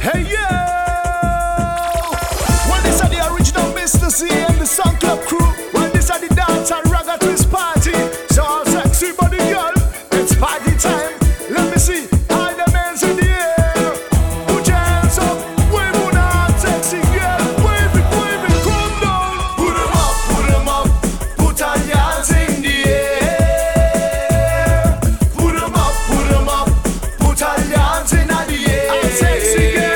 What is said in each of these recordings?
Hey yo! Well, this are the original Mr. C and the Sun Club crew. Well, this are the dance and ragga twist party. So all sexy body girl, it's party time. Let me see all the men's in the air. Put your hands up, wave on that sexy girl. Wave it, come down. Put 'em up, put all your hands in the air. Put 'em up, put all your hands in the air. All sexy girl.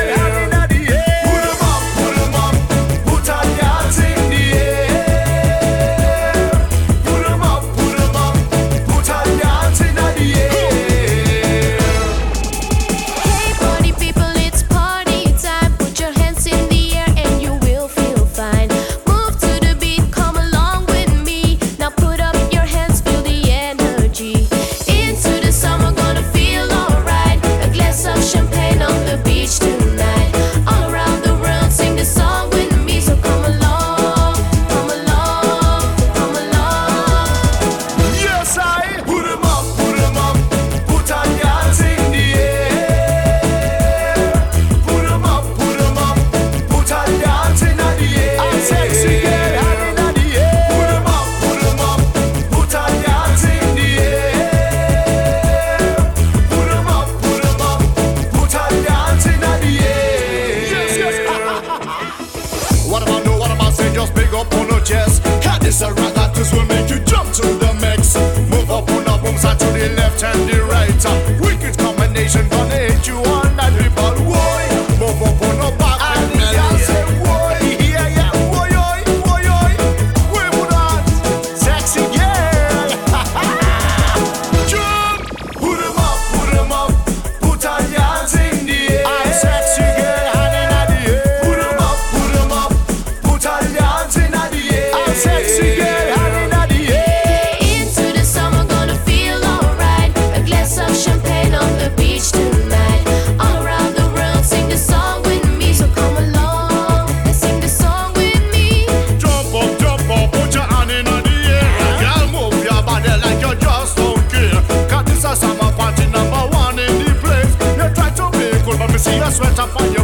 This a ragga twist will make you jump to the mix. Move up on the boom side to the left and the right. Wicked combination gonna hit you on that people. Boy, move up on the back and the girl say boy. Yeah, boy, wave on that sexy girl. Jump, put 'em up, put all your hands in the air. I'm sexy girl, hand in the air. Put 'em up, put all your hands in the air. I'm sexy. See your sweat up on your